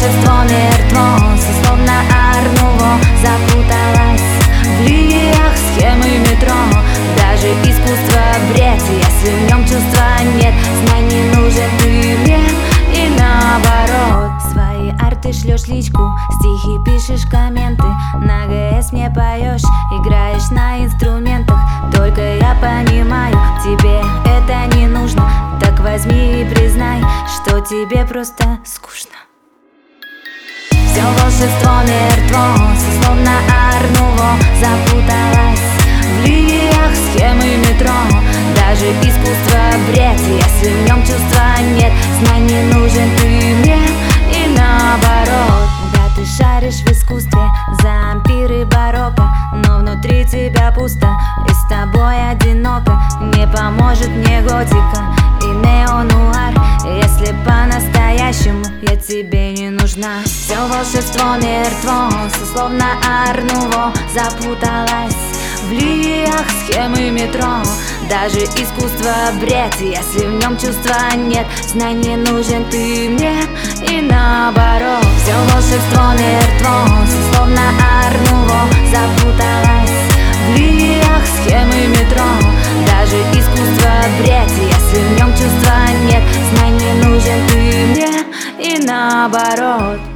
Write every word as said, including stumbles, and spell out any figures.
волшебство мертво, словно Арнуво запуталась в линиях схемы метро. Даже искусство бред, если в нем чувства нет. Знаний нужен ты мне и наоборот. Свои арты шлешь личку, стихи пишешь, комменты. На ГС мне поешь, играешь на инструментах. Только я понимаю, тебе это не нужно. Так возьми и признай, что тебе просто скучно. Все волшебство мертво, словно Арнуво запуталась в линиях схемы метро. Даже искусство бред, если в нем чувства нет. Знаний нужен ты мне и наоборот. Да, ты шаришь в искусстве за ампиры барокко, но внутри тебя пусто и с тобой одиноко. Не поможет мне готика и неонуар, если по-настоящему я тебе не нужна. Все волшебство мертво, словно Арнуво запуталась в линиях схемы метро. Даже искусство бред, если в нем чувства нет. Знаний нужен ты мне и наоборот. Все волшебство мертво, словно Арнуво запуталась в линиях схемы метро. Даже искусство бред, если в нем чувства нет. Знаний нужен ты мне и наоборот.